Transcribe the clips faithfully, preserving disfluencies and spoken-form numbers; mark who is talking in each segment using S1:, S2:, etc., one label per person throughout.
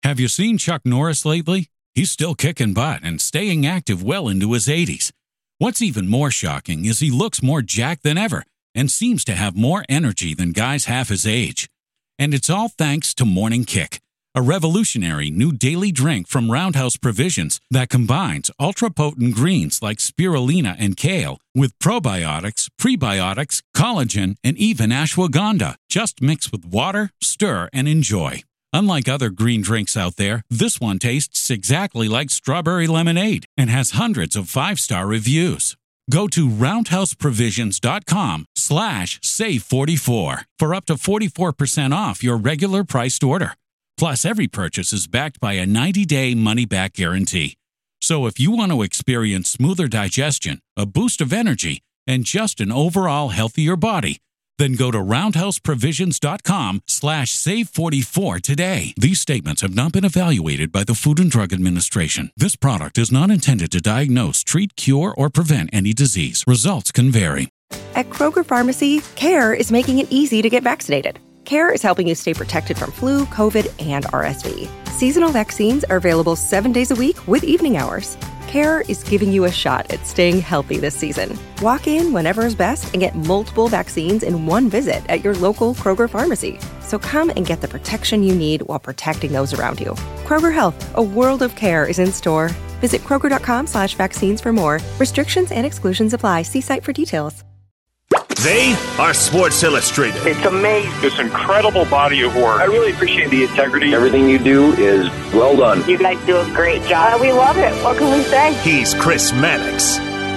S1: Have you seen Chuck Norris lately? He's still kicking butt and staying active well into his eighties. What's even more shocking is he looks more jacked than ever and seems to have more energy than guys half his age. And it's all thanks to Morning Kick, a revolutionary new daily drink from Roundhouse Provisions that combines ultra-potent greens like spirulina and kale with probiotics, prebiotics, collagen, and even ashwagandha. Just mix with water, stir, and enjoy. Unlike other green drinks out there, this one tastes exactly like strawberry lemonade and has hundreds of five-star reviews. Go to roundhouseprovisions.com slash save44 for up to forty-four percent off your regular priced order. Plus, every purchase is backed by a ninety-day money-back guarantee. So if you want to experience smoother digestion, a boost of energy, and just an overall healthier body, then go to roundhouseprovisions.com slash save44 today. These statements have not been evaluated by the Food and Drug Administration. This product is not intended to diagnose, treat, cure, or prevent any disease. Results can vary.
S2: At Kroger Pharmacy, CARE is making it easy to get vaccinated. CARE is helping you stay protected from flu, COVID, and R S V. Seasonal vaccines are available seven days a week with evening hours. CARE is giving you a shot at staying healthy this season. Walk in whenever is best and get multiple vaccines in one visit at your local Kroger pharmacy. So come and get the protection you need while protecting those around you. Kroger Health, a world of care is in store. Visit Kroger.com slash vaccines for more. Restrictions and exclusions apply. See site for details.
S3: They are Sports Illustrated.
S4: It's amazing.
S5: This incredible body of work.
S4: I really appreciate the integrity.
S6: Everything you do is well done.
S7: You guys do a great job. We love it. What can we say?
S3: He's Chris Mannix.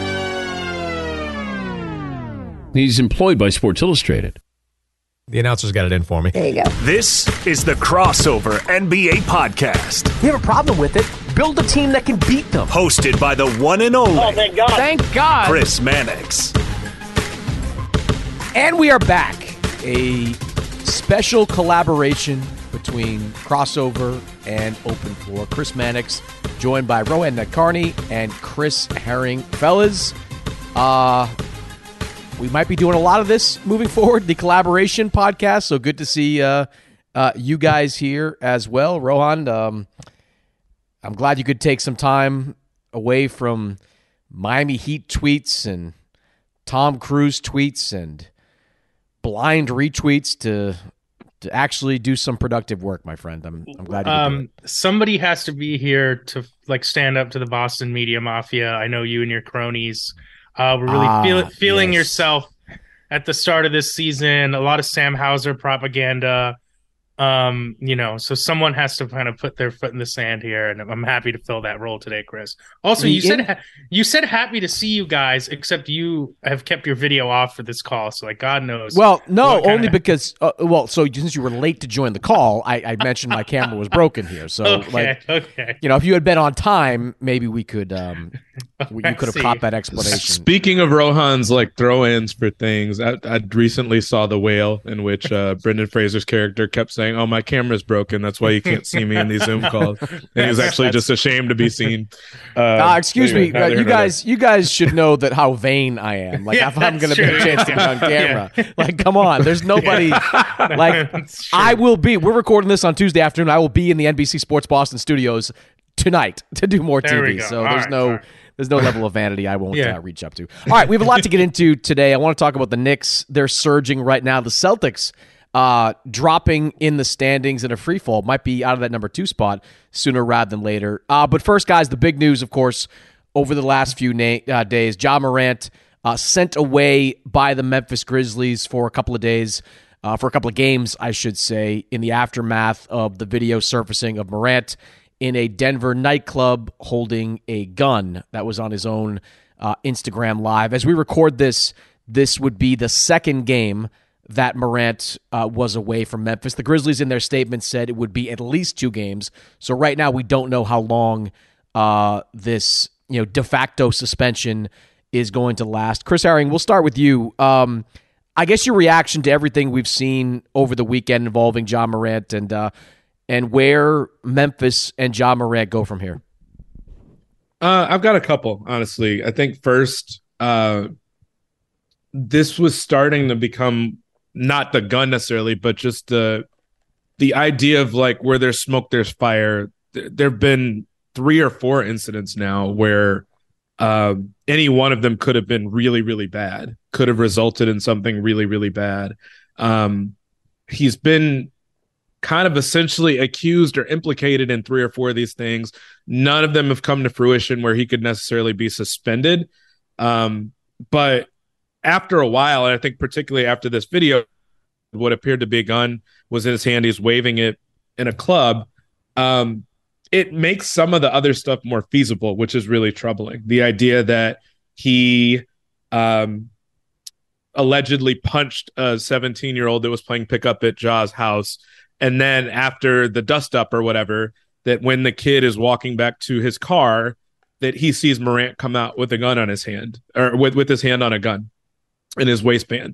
S8: He's employed by Sports Illustrated.
S9: The announcer's got it in for me.
S2: There you go.
S3: This is the Crossover N B A Podcast.
S10: You have a problem with it? Build a team that can beat them.
S3: Hosted by the one and only.
S10: Oh, thank God. Thank God.
S3: Chris Mannix.
S9: And we are back. A special collaboration between Crossover and Open Floor. Chris Mannix, joined by Rohan Nadkarni and Chris Herring. Fellas, uh, we might be doing a lot of this moving forward, the collaboration podcast. So good to see uh, uh, you guys here as well. Rohan, um, I'm glad you could take some time away from Miami Heat tweets and Tom Cruise tweets and blind retweets to to actually do some productive work, my friend. I'm I'm glad you could
S11: um,
S9: do it.
S11: Somebody has to be here to like stand up to the Boston media mafia. I know you and your cronies uh, were really
S9: Ah,
S11: feel, feeling
S9: yes.
S11: yourself at the start of this season. A lot of Sam Hauser propaganda. Um, you know, so someone has to kind of put their foot in the sand here, and I'm happy to fill that role today, Chris. Also, you said ha- you said happy to see you guys, except you have kept your video off for this call, so like God knows.
S9: Well, no,
S11: what kinda-
S9: only because uh, well, so since you were late to join the call, I, I mentioned my camera was broken here. So,
S11: okay,
S9: like,
S11: okay.
S9: you know, if you had been on time, maybe we could um, you
S11: I
S9: could have
S11: see.
S9: caught that explanation.
S5: Speaking of Rohan's like throw-ins for things, I, I recently saw The Whale, in which uh, Brendan Fraser's character kept saying, "Oh, my camera's broken. That's why you can't see me in these Zoom calls." And he was actually just ashamed to be seen. Uh,
S9: Uh, excuse
S5: anyway,
S9: me,
S5: neither
S9: uh, you
S5: here nor
S9: guys. You guys should know that how vain I am. Like
S11: Yeah,
S9: if I'm going to
S11: that's
S9: be a
S11: true.
S9: chance to be on
S11: Yeah.
S9: camera, like come on, there's nobody. Like
S11: That's true.
S9: I will be. We're recording this on Tuesday afternoon. I will be in the N B C Sports Boston studios tonight to do more
S11: There we
S9: T V.
S11: go.
S9: So
S11: All
S9: there's
S11: right,
S9: no.
S11: all right.
S9: There's no level of vanity I won't
S11: Yeah.
S9: uh, reach up to. All right, we have a lot to get into today. I want to talk about the Knicks. They're surging right now. The Celtics uh, dropping in the standings in a free fall. Might be out of that number two spot sooner rather than later. Uh, but first, guys, the big news, of course, over the last few na- uh, days, Ja Morant uh, sent away by the Memphis Grizzlies for a couple of days, uh, for a couple of games, I should say, in the aftermath of the video surfacing of Morant in a Denver nightclub holding a gun. That was on his own uh, Instagram Live. As we record this, this would be the second game that Morant uh, was away from Memphis. The Grizzlies in their statement said it would be at least two games. So right now we don't know how long uh, this you know de facto suspension is going to last. Chris Herring, we'll start with you. Um, I guess your reaction to everything we've seen over the weekend involving Ja Morant and uh, and where Memphis and Ja Morant go from here.
S5: Uh, I've got a couple, honestly. I think first, uh, this was starting to become not the gun necessarily, but just the the idea of like where there's smoke, there's fire. There have been three or four incidents now where uh, any one of them could have been really, really bad, could have resulted in something really, really bad. Um, he's been kind of essentially accused or implicated in three or four of these things. None of them have come to fruition where he could necessarily be suspended. Um, but after a while, and I think particularly after this video, what appeared to be a gun was in his hand. He's waving it in a club. Um, it makes some of the other stuff more feasible, which is really troubling. The idea that he um, allegedly punched a seventeen-year-old that was playing pickup at Ja's house, and then after the dust up or whatever, that when the kid is walking back to his car, that he sees Morant come out with a gun on his hand, or with, with his hand on a gun in his waistband.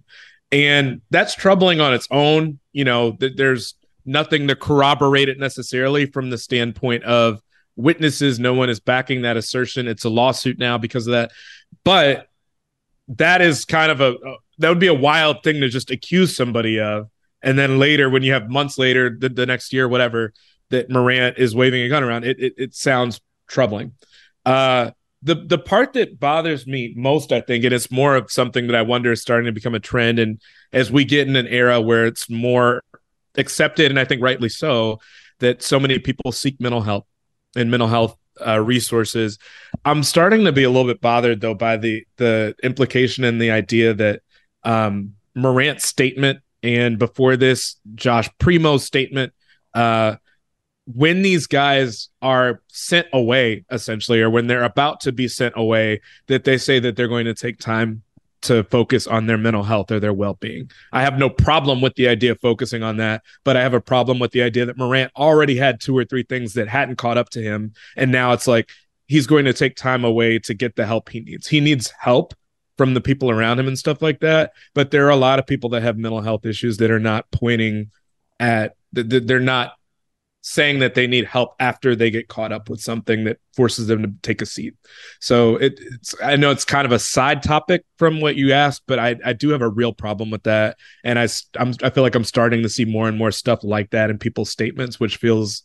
S5: And that's troubling on its own. You know, th- there's nothing to corroborate it necessarily from the standpoint of witnesses. No one is backing that assertion. It's a lawsuit now because of that. But that is kind of a, uh, that would be a wild thing to just accuse somebody of. And then later, when you have months later, the, the next year, whatever, that Morant is waving a gun around, it it, it sounds troubling. Uh, the the part that bothers me most, I think, and it's more of something that I wonder is starting to become a trend. And as we get in an era where it's more accepted, and I think rightly so, that so many people seek mental health and mental health uh, resources, I'm starting to be a little bit bothered, though, by the the implication and the idea that um, Morant's statement, and before this, Josh Primo's statement, uh, when these guys are sent away, essentially, or when they're about to be sent away, that they say that they're going to take time to focus on their mental health or their well-being. I have no problem with the idea of focusing on that, but I have a problem with the idea that Morant already had two or three things that hadn't caught up to him, and now it's like he's going to take time away to get the help he needs. He needs help from the people around him and stuff like that, but there are a lot of people that have mental health issues that are not pointing at, they're not saying that they need help after they get caught up with something that forces them to take a seat. So it, it's, I know it's kind of a side topic from what you asked, but I, I do have a real problem with that. And I, I'm, I feel like I'm starting to see more and more stuff like that in people's statements, which feels,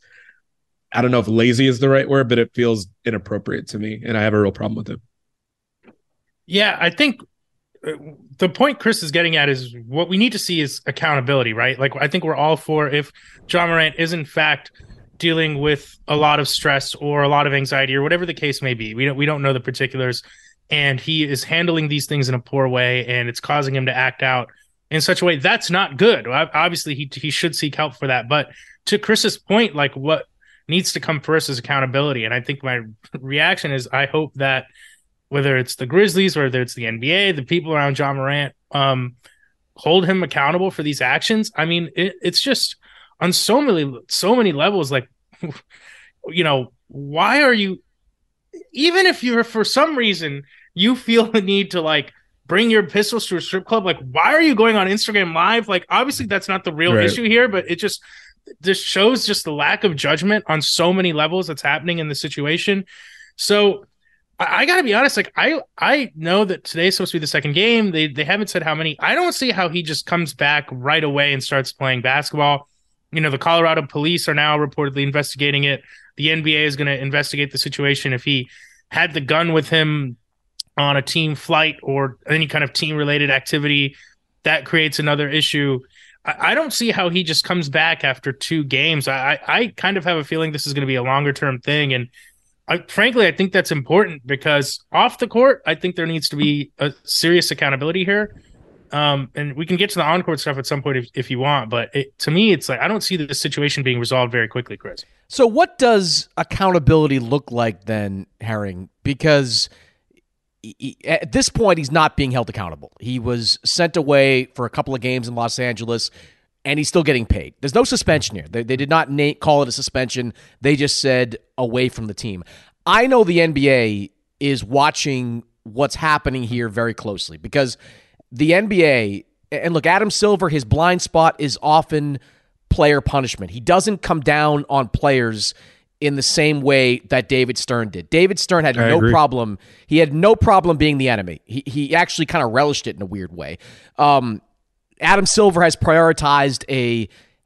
S5: I don't know if lazy is the right word, but it feels inappropriate to me. And I have a real problem with it.
S11: Yeah, I think the point Chris is getting at is what we need to see is accountability, right? Like, I think we're all for, if Ja Morant is in fact dealing with a lot of stress or a lot of anxiety or whatever the case may be, we don't, we don't know the particulars, and he is handling these things in a poor way and it's causing him to act out in such a way that's not good. Obviously, he he should seek help for that. But to Chris's point, like, what needs to come first is accountability. And I think my reaction is, I hope that whether it's the Grizzlies or whether it's the N B A, the people around Ja Morant um, hold him accountable for these actions. I mean, it, it's just on so many, so many levels. Like, you know, why are you, even if you're, for some reason, you feel the need to like bring your pistols to a strip club, like, why are you going on Instagram Live? Like, obviously that's not the real
S5: right.
S11: issue here, but it just, this shows just the lack of judgment on so many levels that's happening in the situation. So, I, I got to be honest, like, I I know that today's supposed to be the second game. They they haven't said how many. I don't see how he just comes back right away and starts playing basketball. You know, the Colorado police are now reportedly investigating it. The N B A is going to investigate the situation. If he had the gun with him on a team flight or any kind of team-related activity, that creates another issue. I, I don't see how he just comes back after two games. I, I, I kind of have a feeling this is going to be a longer-term thing, and I, frankly, I think that's important because off the court, I think there needs to be a serious accountability here. Um, and we can get to the on-court stuff at some point if, if you want, but it, to me, it's like I don't see the situation being resolved very quickly, Chris.
S9: So what does accountability look like then, Herring? Because he, at this point, he's not being held accountable. He was sent away for a couple of games in Los Angeles, and he's still getting paid. There's no suspension here. They, they did not na- call it a suspension. They just said away from the team. I know the N B A is watching what's happening here very closely because the N B A, and look, Adam Silver, his blind spot is often player punishment. He doesn't come down on players in the same way that David Stern did. David Stern had
S5: I
S9: no
S5: agree.
S9: problem. He had no problem being the enemy. He he actually kind of relished it in a weird way. Um, Adam Silver has prioritized a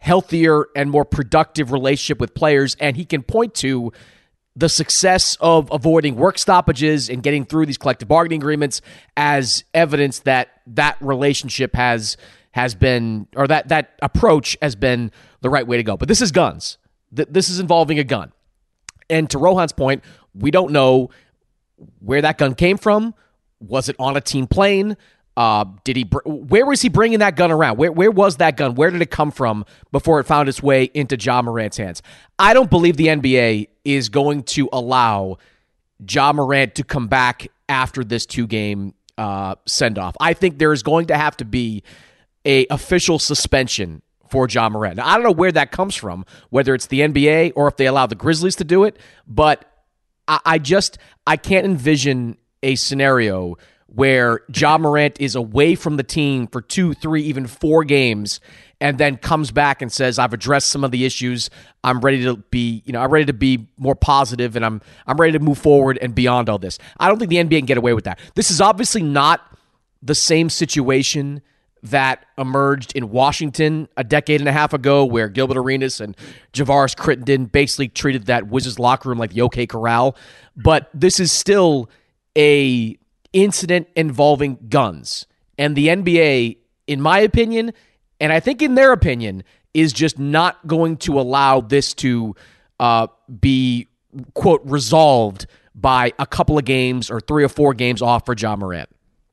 S9: healthier and more productive relationship with players, and he can point to the success of avoiding work stoppages and getting through these collective bargaining agreements as evidence that that relationship has has been, or that that approach has been the right way to go. But this is guns. This is involving a gun. And to Rohan's point, we don't know where that gun came from. Was it on a team plane? Uh, did he? Br- where was he bringing that gun around? Where where was that gun? Where did it come from before it found its way into Ja Morant's hands? I don't believe the N B A is going to allow Ja Morant to come back after this two-game uh, send-off. I think there is going to have to be a official suspension for Ja Morant. Now, I don't know where that comes from, whether it's the N B A or if they allow the Grizzlies to do it, but I, I just I can't envision a scenario where Ja Morant is away from the team for two, three, even four games, and then comes back and says, "I've addressed some of the issues. I'm ready to be, you know, I'm ready to be more positive, and I'm I'm ready to move forward and beyond all this." I don't think the N B A can get away with that. This is obviously not the same situation that emerged in Washington a decade and a half ago, where Gilbert Arenas and Javaris Crittenden basically treated that Wizards locker room like the OK Corral. But this is still a incident involving guns. And the N B A, in my opinion, and I think in their opinion, is just not going to allow this to uh, be, quote, resolved by a couple of games or three or four games off for Ja Morant.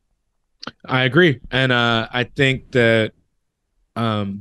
S5: I agree. And uh, I think that um,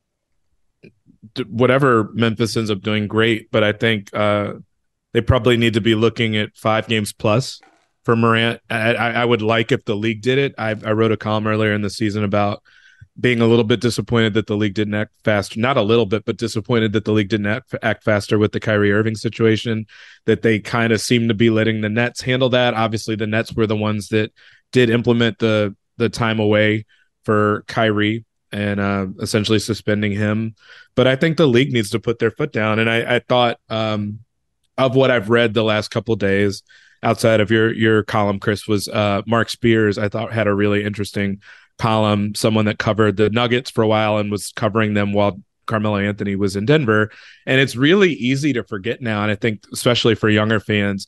S5: d- whatever Memphis ends up doing, great. But I think uh, they probably need to be looking at five games plus for Morant. I, I would like if the league did it. I, I wrote a column earlier in the season about being a little bit disappointed that the league didn't act faster. Not a little bit, but disappointed that the league didn't act, act faster with the Kyrie Irving situation, that they kind of seem to be letting the Nets handle that. Obviously, the Nets were the ones that did implement the the time away for Kyrie and uh, essentially suspending him. But I think the league needs to put their foot down. And I, I thought um, of what I've read the last couple of days, outside of your your column, Chris, was uh, Mark Spears, I thought had a really interesting column, someone that covered the Nuggets for a while and was covering them while Carmelo Anthony was in Denver. And it's really easy to forget now, and I think especially for younger fans,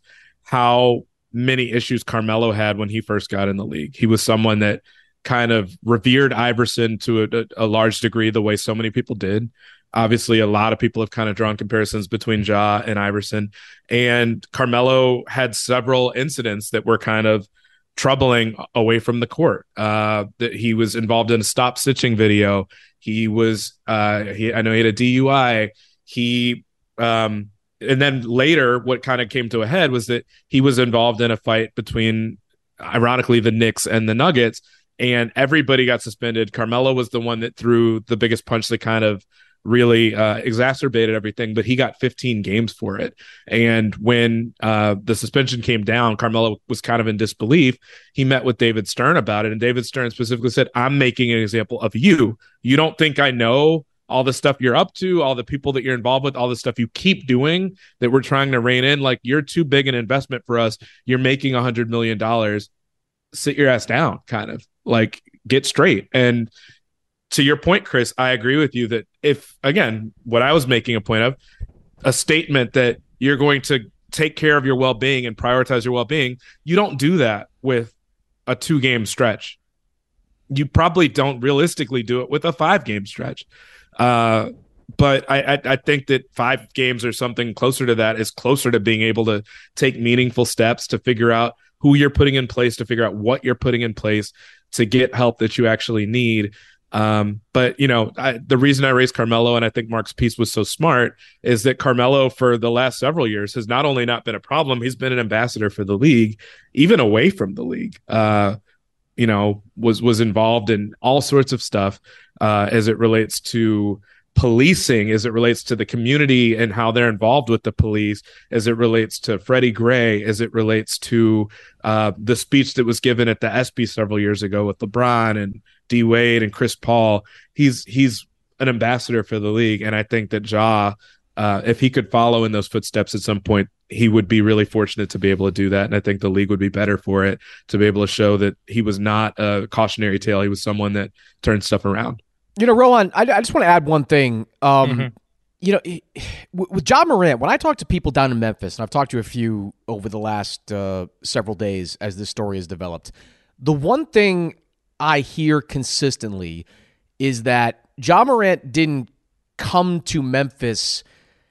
S5: how many issues Carmelo had when he first got in the league. He was someone that kind of revered Iverson to a, a large degree, the way so many people did. Obviously, a lot of people have kind of drawn comparisons between Ja and Iverson. And Carmelo had several incidents that were kind of troubling away from the court. Uh, that he was involved in a stop stitching video. He was, uh, he, I know he had a D U I. He, um, and then later, what kind of came to a head was that he was involved in a fight between, ironically, the Knicks and the Nuggets, and everybody got suspended. Carmelo was the one that threw the biggest punch that kind of really uh, exacerbated everything, but he got fifteen games for it. And when uh, the suspension came down, Carmelo was kind of in disbelief. He met with David Stern about it, and David Stern specifically said, "I'm making an example of you. You don't think I know all the stuff you're up to, all the people that you're involved with, all the stuff you keep doing that we're trying to rein in? Like, you're too big an investment for us. You're making one hundred million dollars. Sit your ass down, kind of. Like, get straight." And to your point, Chris, I agree with you that if, again, what I was making a point of, a statement that you're going to take care of your well-being and prioritize your well-being, you don't do that with a two-game stretch. You probably don't realistically do it with a five-game stretch. Uh, but I, I, I think that five games or something closer to that is closer to being able to take meaningful steps to figure out who you're putting in place, to figure out what you're putting in place to get help that you actually need. Um, but, you know, I, the reason I raised Carmelo, and I think Mark's piece was so smart, is that Carmelo for the last several years has not only not been a problem, he's been an ambassador for the league, even away from the league. Uh, you know, was was involved in all sorts of stuff uh, as it relates to policing, as it relates to the community and how they're involved with the police, as it relates to Freddie Gray, as it relates to uh, the speech that was given at the ESPY several years ago with LeBron and D Wade and Chris Paul. He's he's an ambassador for the league, and I think that Ja, uh, if he could follow in those footsteps at some point, he would be really fortunate to be able to do that. And I think the league would be better for it, to be able to show that he was not a cautionary tale. He was someone that turned stuff around.
S9: You know, Rohan, I, I just want to add one thing. Um,
S11: Mm-hmm.
S9: You know, with Ja Morant, when I talk to people down in Memphis, and I've talked to a few over the last uh, several days as this story has developed, the one thing I hear consistently is that Ja Morant didn't come to Memphis.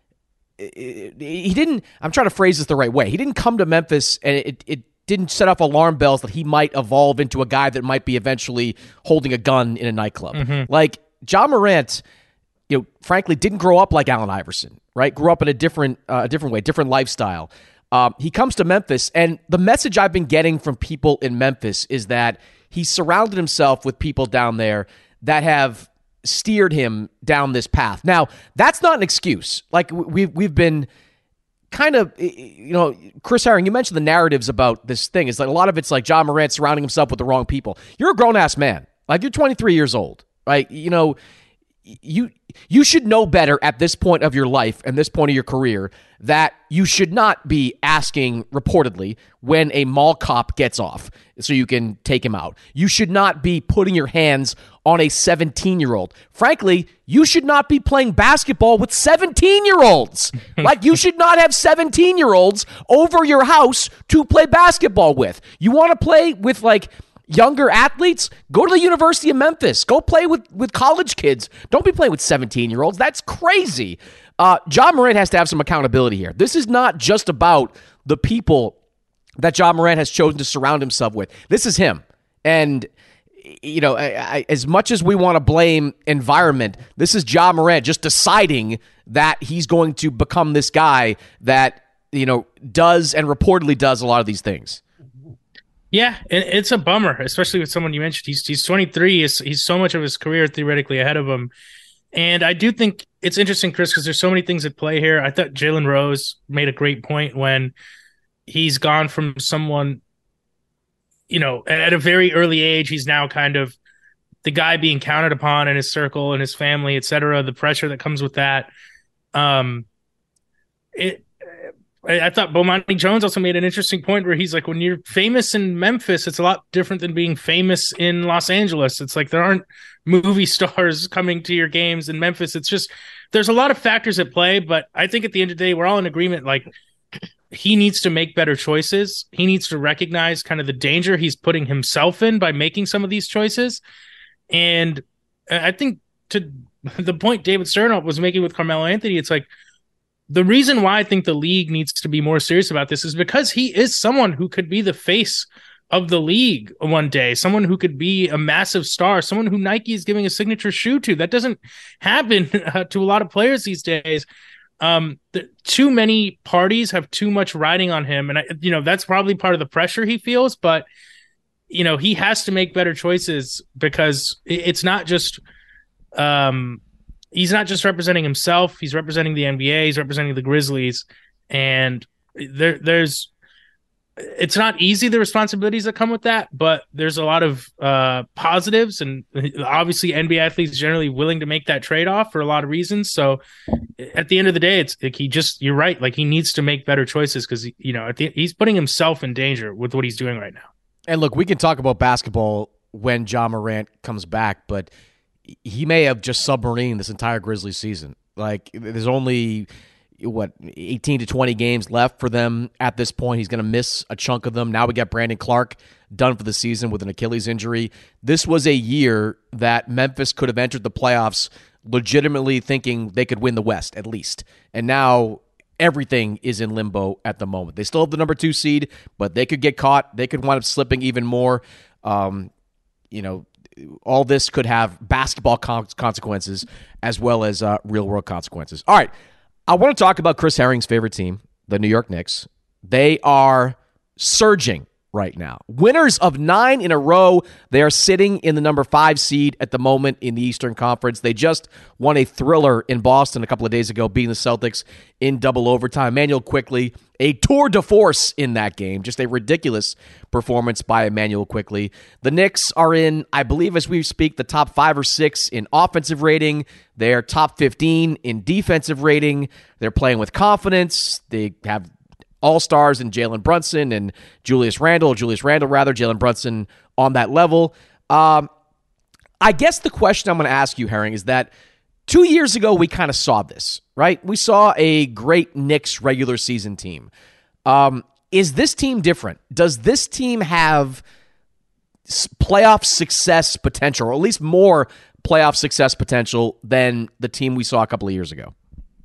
S9: He didn't, I'm trying to phrase this the right way. He didn't come to Memphis and it, it didn't set off alarm bells that he might evolve into a guy that might be eventually holding a gun in a nightclub.
S11: Mm-hmm.
S9: Like, Ja Morant, you know, frankly, didn't grow up like Allen Iverson, right? Grew up in a different, uh, a different way, different lifestyle. Um, he comes to Memphis, and the message I've been getting from people in Memphis is that he surrounded himself with people down there that have steered him down this path. Now, that's not an excuse. Like, we've we've been kind of, you know, Chris Herring, you mentioned the narratives about this thing. It's like a lot of it's like Ja Morant surrounding himself with the wrong people. You're a grown ass man. Like, you're twenty-three years old, right? You know, you you should know better at this point of your life and this point of your career that you should not be asking reportedly when a mall cop gets off so you can take him out. You should not be putting your hands on a seventeen-year-old. Frankly, you should not be playing basketball with seventeen-year-olds. Like, you should not have seventeen-year-olds over your house to play basketball with. You want to play with, like, younger athletes? Go to the University of Memphis. Go play with, with college kids. Don't be playing with seventeen-year-olds. That's crazy. Uh, Ja Morant has to have some accountability here. This is not just about the people that Ja Morant has chosen to surround himself with. This is him. And, you know, I, I, as much as we want to blame environment, this is Ja Morant just deciding that he's going to become this guy that, you know, does and reportedly does a lot of these things.
S11: Yeah, it's a bummer, especially with someone you mentioned. He's he's twenty-three. He's, he's so much of his career theoretically ahead of him. And I do think it's interesting, Chris, because there's so many things at play here. I thought Jalen Rose made a great point when he's gone from someone, you know, at a very early age, he's now kind of the guy being counted upon in his circle and his family, et cetera, the pressure that comes with that. Um, it. I thought Bomani Jones also made an interesting point where he's like, when you're famous in Memphis, it's a lot different than being famous in Los Angeles. It's like there aren't movie stars coming to your games in Memphis. It's just, there's a lot of factors at play, but I think at the end of the day, we're all in agreement. Like, he needs to make better choices. He needs to recognize kind of the danger he's putting himself in by making some of these choices. And I think to the point David Stern was making with Carmelo Anthony, it's like, the reason why I think the league needs to be more serious about this is because he is someone who could be the face of the league one day, someone who could be a massive star, someone who Nike is giving a signature shoe to. That doesn't happen uh, to a lot of players these days. Um, the, too many parties have too much riding on him. And, I, you know, that's probably part of the pressure he feels. But, you know, he has to make better choices because it, it's not just um, – he's not just representing himself. He's representing the N B A. He's representing the Grizzlies. And there, there's, it's not easy, the responsibilities that come with that, but there's a lot of uh, positives. And obviously N B A athletes generally willing to make that trade-off for a lot of reasons. So at the end of the day, it's like he just, you're right. Like, he needs to make better choices because, you know, at the, he's putting himself in danger with what he's doing right now.
S9: And look, we can talk about basketball when Ja Morant comes back, but he may have just submarined this entire Grizzlies season. Like, there's only, what, eighteen to twenty games left for them at this point. He's going to miss a chunk of them. Now we got Brandon Clark done for the season with an Achilles injury. This was a year that Memphis could have entered the playoffs legitimately thinking they could win the West, at least. And now everything is in limbo at the moment. They still have the number two seed, but they could get caught. They could wind up slipping even more. Um, you know, all this could have basketball consequences as well as uh, real-world consequences. All right, I want to talk about Chris Herring's favorite team, the New York Knicks. They are surging right now. Winners of nine in a row. They are sitting in the number five seed at the moment in the Eastern Conference. They just won a thriller in Boston a couple of days ago, beating the Celtics in double overtime. Immanuel Quickley, a tour de force in that game. Just a ridiculous performance by Immanuel Quickley. The Knicks are in, I believe as we speak, the top five or six in offensive rating. They're top fifteen in defensive rating. They're playing with confidence. They have all-stars in Jalen Brunson and Julius Randle, Julius Randle rather, Jalen Brunson on that level. Um, I guess the question I'm going to ask you, Herring, is that two years ago we kind of saw this, right? We saw a great Knicks regular season team. Um, is this team different? Does this team have playoff success potential, or at least more playoff success potential than the team we saw a couple of years ago?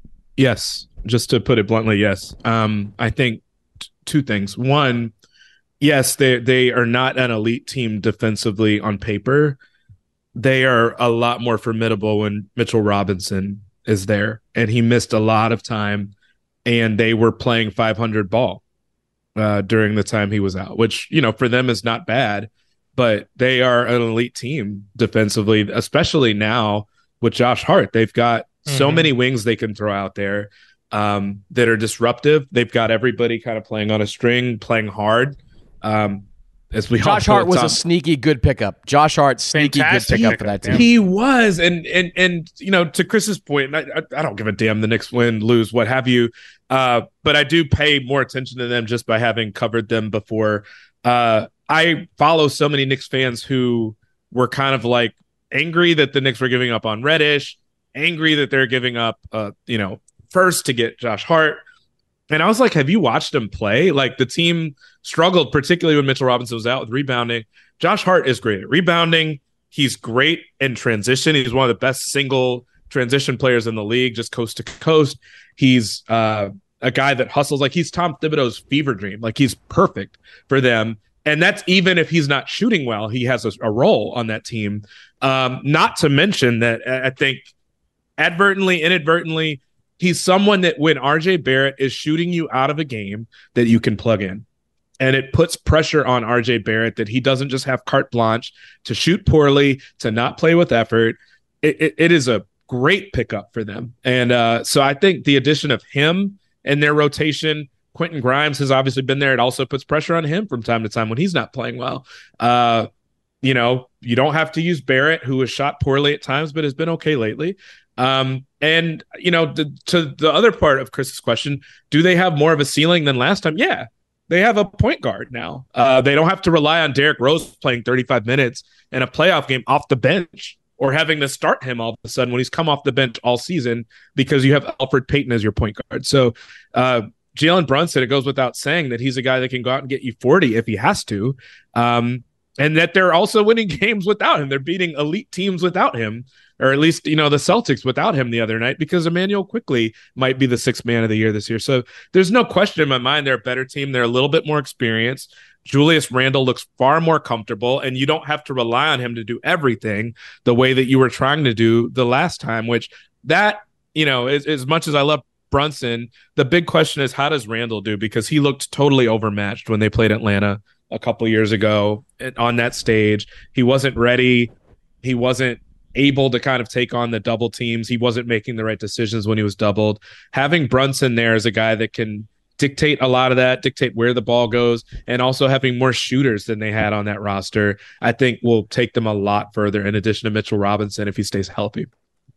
S5: Yes. Just to put it bluntly, yes. Um, I think t- two things. One, yes, they they are not an elite team defensively on paper. They are a lot more formidable when Mitchell Robinson is there, and he missed a lot of time, and they were playing five hundred ball uh, during the time he was out, which, you know, for them is not bad, but they are an elite team defensively, especially now with Josh Hart. They've got mm-hmm. so many wings they can throw out there um, that are disruptive. They've got everybody kind of playing on a string, playing hard. Um, as we
S9: Josh Hart was a sneaky good pickup. Josh Hart, sneaky Fantastic good pickup for that team.
S5: He was, and and and you know, to Chris's point, I, I don't give a damn the Knicks win, lose, what have you. Uh, but I do pay more attention to them just by having covered them before. Uh, I follow so many Knicks fans who were kind of like angry that the Knicks were giving up on Reddish, angry that they're giving up, uh, you know, first to get Josh Hart. And I was like, have you watched him play? Like, the team struggled, particularly when Mitchell Robinson was out, with rebounding. Josh Hart is great at rebounding. He's great in transition. He's one of the best single transition players in the league, just coast to coast. He's uh, a guy that hustles. Like, he's Tom Thibodeau's fever dream. Like, he's perfect for them. And that's even if he's not shooting well, he has a, a role on that team. Um, not to mention that I think advertently, inadvertently, he's someone that when R J Barrett is shooting you out of a game, that you can plug in. And it puts pressure on R J Barrett that he doesn't just have carte blanche to shoot poorly, to not play with effort. It, it, it is a great pickup for them. And uh, so I think the addition of him and their rotation, Quentin Grimes has obviously been there. It also puts pressure on him from time to time when he's not playing well. Uh, you know, you don't have to use Barrett, who has shot poorly at times, but has been okay lately. Um, and, you know, the, to the other part of Chris's question, do they have more of a ceiling than last time? Yeah, they have a point guard now. Uh, they don't have to rely on Derrick Rose playing thirty-five minutes in a playoff game off the bench, or having to start him all of a sudden when he's come off the bench all season, because you have Alfred Payton as your point guard. So uh, Jalen Brunson, it goes without saying that he's a guy that can go out and get you forty if he has to. Um, and that they're also winning games without him. They're beating elite teams without him, or at least, you know, the Celtics without him the other night, because Emmanuel Quickley might be the sixth man of the year this year. So there's no question in my mind they're a better team. They're a little bit more experienced. Julius Randle looks far more comfortable, and you don't have to rely on him to do everything the way that you were trying to do the last time, which that, you know, as, as much as I love Brunson, the big question is, how does Randle do? Because he looked totally overmatched when they played Atlanta a couple years ago on that stage. He wasn't ready. He wasn't able to kind of take on the double teams. He wasn't making the right decisions when he was doubled. Having Brunson there as a guy that can dictate a lot of that, dictate where the ball goes, and also having more shooters than they had on that roster, I think will take them a lot further, in addition to Mitchell Robinson, if he stays healthy.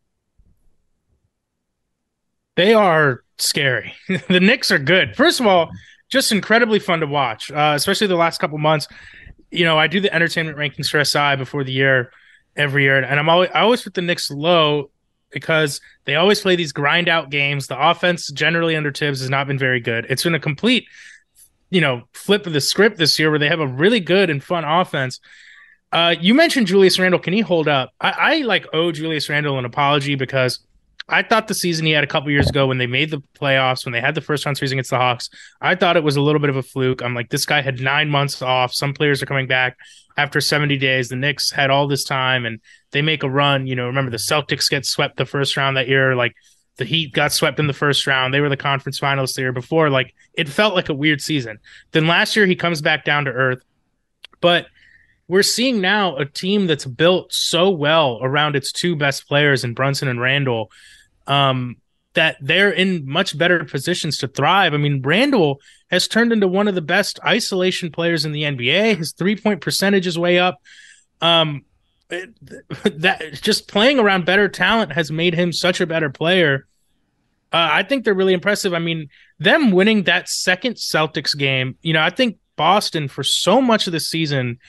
S11: They are scary. The Knicks are good. First of all, just incredibly fun to watch, uh, especially the last couple months. You know, I do the entertainment rankings for S I before the year every year, and I'm always I always put the Knicks low because they always play these grind out games. The offense generally under Tibbs has not been very good. It's been a complete, you know, flip of the script this year, where they have a really good and fun offense. Uh, you mentioned Julius Randle. Can he hold up? I, I like owe Julius Randle an apology, because I thought the season he had a couple years ago when they made the playoffs, when they had the first round series against the Hawks, I thought it was a little bit of a fluke. I'm like, this guy had nine months off. Some players are coming back after seventy days. The Knicks had all this time, and they make a run. You know, remember the Celtics get swept the first round that year. Like, the Heat got swept in the first round. They were the conference finalists the year before. Like, it felt like a weird season. Then last year he comes back down to earth. But we're seeing now a team that's built so well around its two best players in Brunson and Randle, um, that they're in much better positions to thrive. I mean, Randle has turned into one of the best isolation players in the N B A. His three-point percentage is way up. Um, it, that just playing around better talent has made him such a better player. Uh, I think they're really impressive. I mean, them winning that second Celtics game, you know, I think Boston for so much of the season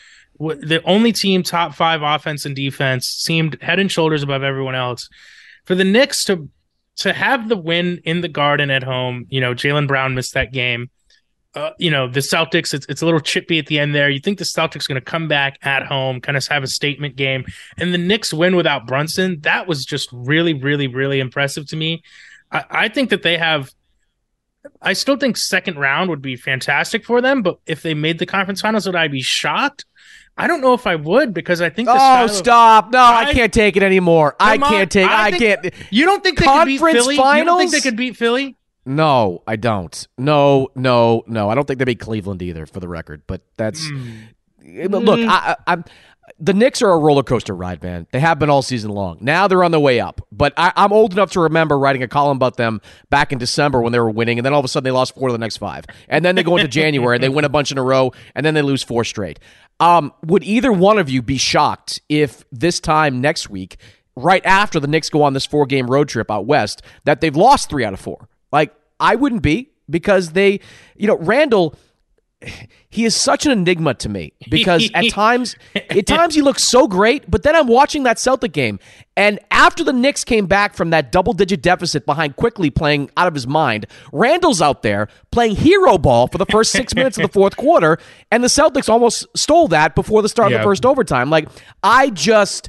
S11: the only team top five offense and defense, seemed head and shoulders above everyone else. For the Knicks to to have the win in the Garden at home, you know, Jaylen Brown missed that game. Uh, you know, the Celtics, it's, it's a little chippy at the end there. You think the Celtics are going to come back at home, kind of have a statement game. And the Knicks win without Brunson. That was just really, really, really impressive to me. I, I think that they have – I still think second round would be fantastic for them. But if they made the conference finals, would I be shocked? I don't know if I would, because I think the
S9: Oh, stop. No, I, I can't take it anymore. I
S11: on,
S9: can't take
S11: I
S9: I
S11: think,
S9: can't.
S11: You don't think they could beat Philly?
S9: Finals?
S11: You don't think they could beat Philly?
S9: No, I don't. No, no, no. I don't think they beat Cleveland either, for the record. But that's
S11: mm.
S9: look. I, I, I'm the Knicks are a roller coaster ride, man. They have been all season long. Now they're on their way up. But I, I'm old enough to remember writing a column about them back in December when they were winning, and then all of a sudden they lost four of the next five, and then they go into January and they win a bunch in a row, and then they lose four straight. Um, would either one of you be shocked if this time next week, right after the Knicks go on this four-game road trip out west, that they've lost three out of four? Like, I wouldn't be, because they, you know, Randall, he is such an enigma to me, because at times, at times he looks so great, but then I'm watching that Celtic game, and after the Knicks came back from that double-digit deficit behind Quickly playing out of his mind, Randall's out there playing hero ball for the first six minutes of the fourth quarter, and the Celtics almost stole that before the start
S5: yeah.
S9: of the first overtime. Like, I just...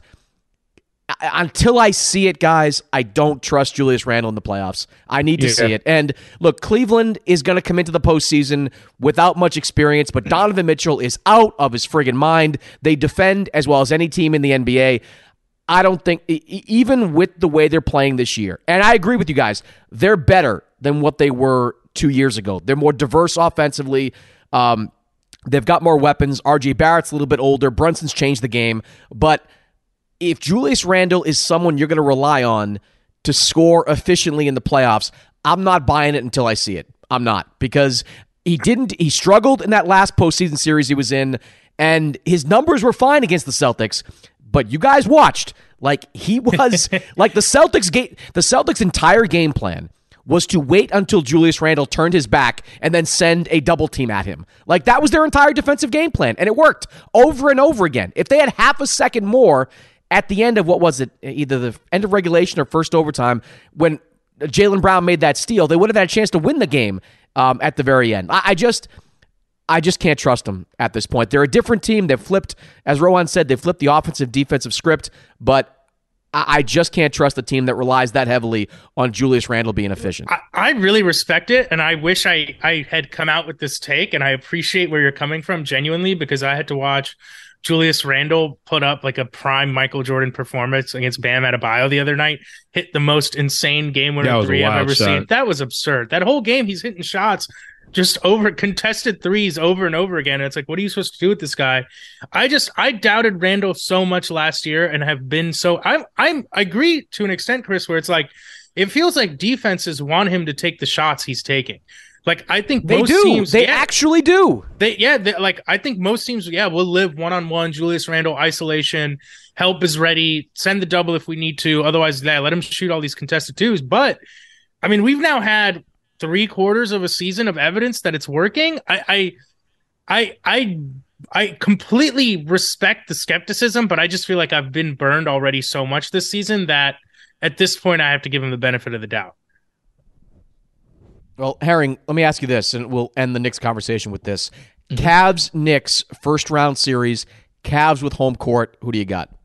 S9: Until I see it, guys, I don't trust Julius Randle in the playoffs. I need to yeah. see it. And look, Cleveland is going to come into the postseason without much experience, but Donovan Mitchell is out of his friggin' mind. They defend as well as any team in the N B A. I don't think, even with the way they're playing this year, and I agree with you guys, they're better than what they were two years ago. They're more diverse offensively. Um, they've got more weapons. R J Barrett's a little bit older. Brunson's changed the game. But if Julius Randle is someone you're going to rely on to score efficiently in the playoffs, I'm not buying it until I see it. I'm not, because he didn't. He struggled in that last postseason series he was in, and his numbers were fine against the Celtics. But you guys watched, like he was, like the Celtics. Ga- the Celtics' entire game plan was to wait until Julius Randle turned his back and then send a double team at him. Like that was their entire defensive game plan, and it worked over and over again. If they had half a second more at the end of, what was it, either the end of regulation or first overtime, when Jaylen Brown made that steal, they would have had a chance to win the game um, at the very end. I, I just I just can't trust them at this point. They're a different team. They've flipped, as Rohan said, they've flipped the offensive-defensive script, but I, I just can't trust a team that relies that heavily on Julius Randle being efficient.
S11: I, I really respect it, and I wish I, I had come out with this take, and I appreciate where you're coming from, genuinely, because I had to watch Julius Randle put up like a prime Michael Jordan performance against Bam Adebayo the other night, hit the most insane game winner three I've ever shot. seen. That was absurd. That whole game, he's hitting shots, just over contested threes over and over again. And it's like, what are you supposed to do with this guy? I just, I doubted Randle so much last year and have been so, I'm, I'm, I agree to an extent, Chris, where it's like, it feels like defenses want him to take the shots he's taking. Like, I think
S9: they
S11: most
S9: do.
S11: teams,
S9: they
S11: yeah,
S9: actually do.
S11: They, yeah, they, like, I think most teams, yeah, will live one-on-one, Julius Randle, isolation, help is ready, send the double if we need to. Otherwise, yeah, let him shoot all these contested twos. But, I mean, we've now had three quarters of a season of evidence that it's working. I, I, I, I, I completely respect the skepticism, but I just feel like I've been burned already so much this season that at this point I have to give him the benefit of the doubt.
S9: Well, Herring, let me ask you this, and we'll end the Knicks conversation with this. Mm-hmm. Cavs, Knicks, first round series, Cavs with home court. Who do you got?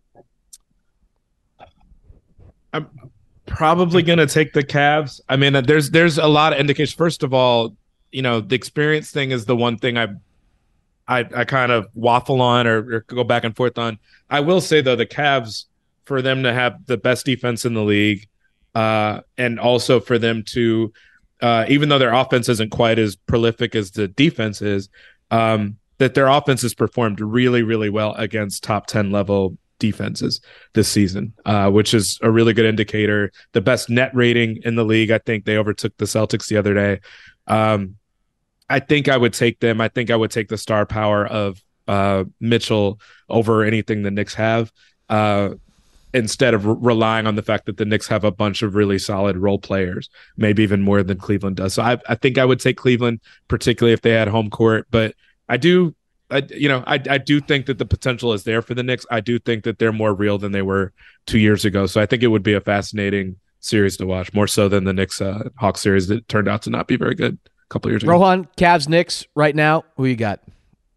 S5: I'm probably going to take the Cavs. I mean, there's there's a lot of indications. First of all, you know, the experience thing is the one thing I I, I kind of waffle on or, or go back and forth on. I will say, though, the Cavs, for them to have the best defense in the league, uh, and also for them to, Uh, even though their offense isn't quite as prolific as the defense is, um, that their offense has performed really, really well against top ten level defenses this season, uh, which is a really good indicator. The best net rating in the league. I think they overtook the Celtics the other day. Um, I think I would take them. I think I would take the star power of uh, Mitchell over anything the Knicks have. Uh, instead of re- relying on the fact that the Knicks have a bunch of really solid role players, maybe even more than Cleveland does. So I, I think I would take Cleveland, particularly if they had home court. But I do I, you know, I I do think that the potential is there for the Knicks. I do think that they're more real than they were two years ago. So I think it would be a fascinating series to watch, more so than the Knicks uh, Hawks series that turned out to not be very good a couple years ago.
S9: Rohan, Cavs, Knicks right now. Who you got?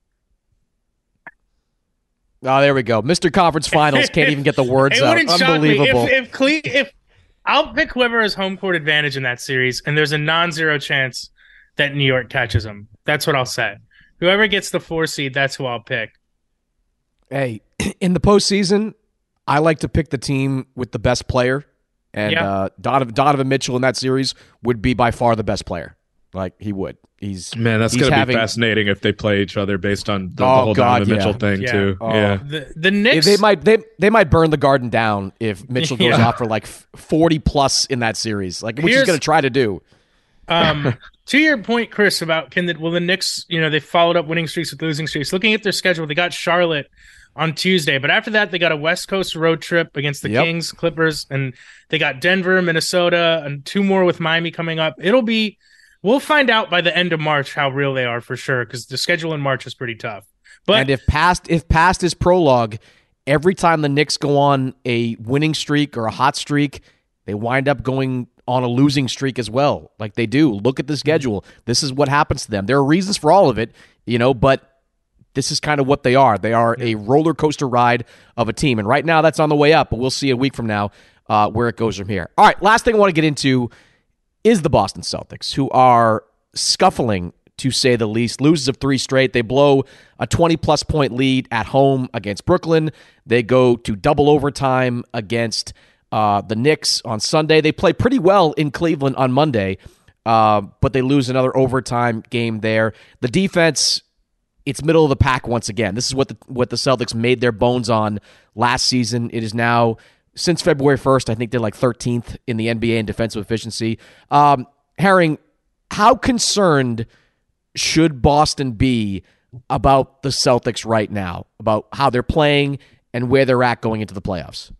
S9: Oh, there we go. Mister Conference Finals can't even get the words
S11: it
S9: out.
S11: Wouldn't
S9: Unbelievable.
S11: Shock me. If if, Cle- if I'll pick whoever has home court advantage in that series, and there's a non-zero chance that New York catches them. That's what I'll say. Whoever gets the four seed, that's who I'll pick.
S9: Hey, in the postseason, I like to pick the team with the best player, and
S11: Yeah.
S9: uh, Donovan, Donovan Mitchell in that series would be by far the best player. Like, he would. He's
S5: Man, that's
S9: he's
S5: going to
S9: having,
S5: be fascinating if they play each other based on the, the
S9: Oh,
S5: whole
S9: God,
S5: Donovan
S9: yeah.
S5: Mitchell thing
S11: Yeah.
S5: too.
S9: Oh.
S5: Yeah.
S11: The the Knicks.
S9: They might they they might burn the Garden down if Mitchell goes
S11: Yeah.
S9: off for like forty plus in that series, like which he's
S11: Here's-
S9: going to try to do.
S11: Um, to your point, Chris, about can the will the Knicks, you know, they followed up winning streaks with losing streaks. Looking at their schedule, they got Charlotte on Tuesday, but after that, they got a West Coast road trip against the
S9: Yep.
S11: Kings, Clippers, and they got Denver, Minnesota, and two more with Miami coming up. It'll be, we'll find out by the end of March how real they are for sure, because the schedule in March is pretty tough. But
S9: And if past if past is prologue, every time the Knicks go on a winning streak or a hot streak, they wind up going on a losing streak as well. Like they do. Look at the schedule. This is what happens to them. There are reasons for all of it, you know, but this is kind of what they are. They are a roller coaster ride of a team. And right now that's on the way up, but we'll see a week from now uh, where it goes from here. All right, last thing I want to get into is the Boston Celtics, who are scuffling, to say the least. Loses of three straight. They blow a twenty-plus point lead at home against Brooklyn. They go to double overtime against uh, the Knicks on Sunday. They play pretty well in Cleveland on Monday, uh, but they lose another overtime game there. The defense, it's middle of the pack once again. This is what the what the Celtics made their bones on last season. It is now, since February first, I think they're like thirteenth in the N B A in defensive efficiency. Um, Herring, how concerned should Boston be about the Celtics right now, about how they're playing and where they're at going into the playoffs?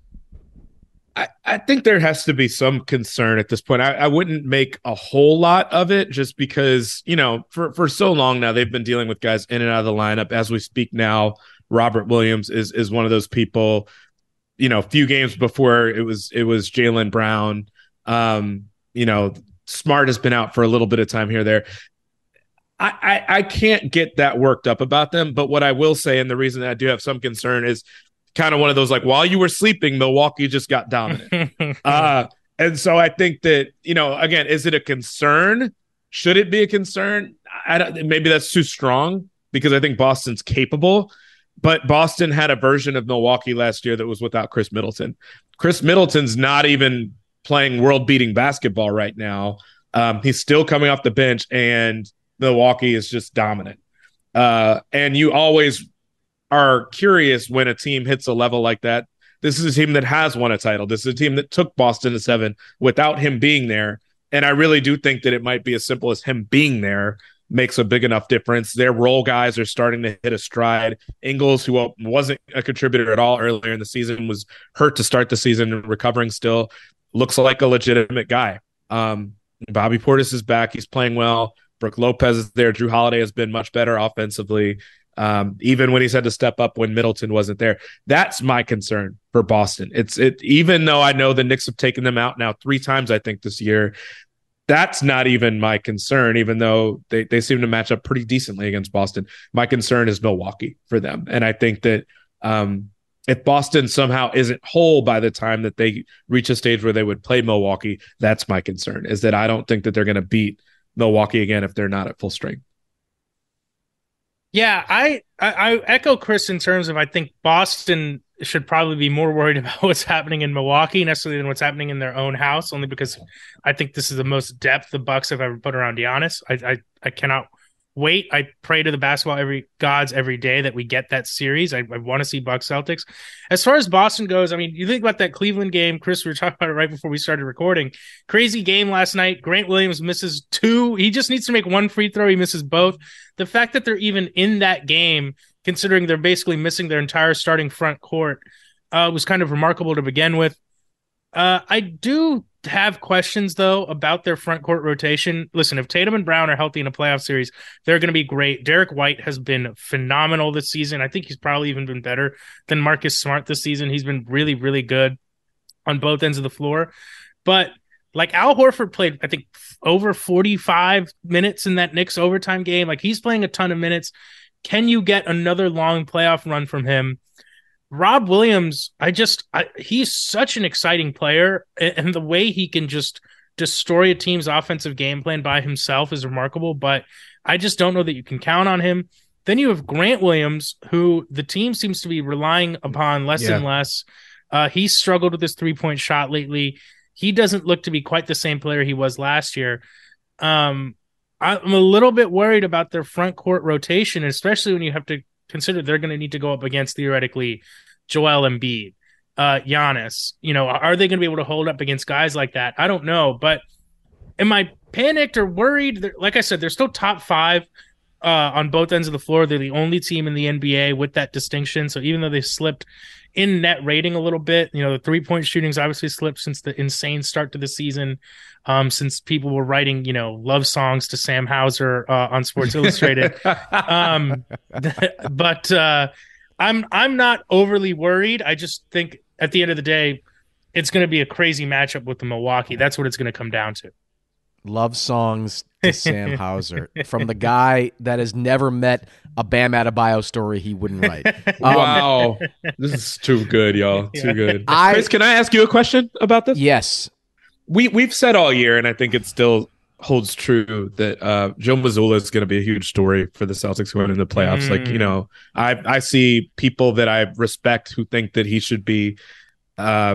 S5: I, I think there has to be some concern at this point. I, I wouldn't make a whole lot of it just because, you know, for, for so long now, they've been dealing with guys in and out of the lineup. As we speak now, Robert Williams is is one of those people. You know, a few games before it was it was Jaylen Brown. Um, you know, Smart has been out for a little bit of time here or there. I, I, I can't get that worked up about them. But what I will say, and the reason that I do have some concern is kind of one of those, like, while you were sleeping, Milwaukee just got dominant. uh, and so I think that, you know, again, is it a concern? Should it be a concern? I don't, maybe that's too strong because I think Boston's capable. But Boston had a version of Milwaukee last year that was without Chris Middleton. Chris Middleton's not even playing world-beating basketball right now. Um, he's still coming off the bench, and Milwaukee is just dominant. Uh, and you always are curious when a team hits a level like that. This is a team that has won a title. This is a team that took Boston to seven without him being there. And I really do think that it might be as simple as him being there makes a big enough difference. Their role guys are starting to hit a stride. Ingles, who wasn't a contributor at all earlier in the season, was hurt to start the season, recovering still, looks like a legitimate guy. Um, Bobby Portis is back. He's playing well. Brook Lopez is there. Drew Holiday has been much better offensively, um, even when he's had to step up when Middleton wasn't there. That's my concern for Boston. It's it. Even though I know the Knicks have taken them out now three times, I think, this year, that's not even my concern, even though they, they seem to match up pretty decently against Boston. My concern is Milwaukee for them. And I think that um, if Boston somehow isn't whole by the time that they reach a stage where they would play Milwaukee, that's my concern, is that I don't think that they're going to beat Milwaukee again if they're not at full strength.
S11: Yeah, I, I I echo Chris in terms of I think Boston should probably be more worried about what's happening in Milwaukee necessarily than what's happening in their own house, only because I think this is the most depth the Bucks have ever put around Giannis. I I, I cannot wait. I pray to the basketball every gods every day that we get that series. I, I want to see Bucks Celtics. As far as Boston goes, I mean, you think about that Cleveland game, Chris, we were talking about it right before we started recording. Crazy game last night. Grant Williams misses two. He just needs to make one free throw. He misses both. The fact that they're even in that game, considering they're basically missing their entire starting front court, uh, was kind of remarkable to begin with. Uh, I do have questions, though, about their front court rotation. Listen, if Tatum and Brown are healthy in a playoff series, they're going to be great. Derek White has been phenomenal this season. I think he's probably even been better than Marcus Smart this season. He's been really, really good on both ends of the floor. But like Al Horford played, I think, over forty-five minutes in that Knicks overtime game. Like, he's playing a ton of minutes. Can you get another long playoff run from him? Rob Williams, I just, I, he's such an exciting player, and the way he can just destroy a team's offensive game plan by himself is remarkable, but I just don't know that you can count on him. Then you have Grant Williams, who the team seems to be relying upon less yeah. and less. Uh, he's struggled with his three-point shot lately. He doesn't look to be quite the same player he was last year. Um, I'm a little bit worried about their front court rotation, especially when you have to consider they're going to need to go up against, theoretically, Joel Embiid, uh, Giannis. You know, are they going to be able to hold up against guys like that? I don't know. But am I panicked or worried? They're, like I said, they're still top five uh, on both ends of the floor. They're the only team in the N B A with that distinction. So even though they slipped in net rating a little bit, you know, the three-point shooting's obviously slipped since the insane start to the season, um, since people were writing, you know, love songs to Sam Hauser uh, on Sports Illustrated. um, but uh, I'm I'm not overly worried. I just think at the end of the day, it's going to be a crazy matchup with the Milwaukee. That's what it's going to come down to.
S9: Love songs to Sam Hauser from the guy that has never met a Bam Adebayo story he wouldn't write. Um,
S5: wow. This is too good, y'all. Too good.
S9: I,
S5: Chris, can I ask you a question about this?
S9: Yes.
S5: We, we've said all year, and I think it still holds true, that uh, Joe Mazzulla is going to be a huge story for the Celtics going into the playoffs. Mm. Like, you know, I, I see people that I respect who think that he should be uh,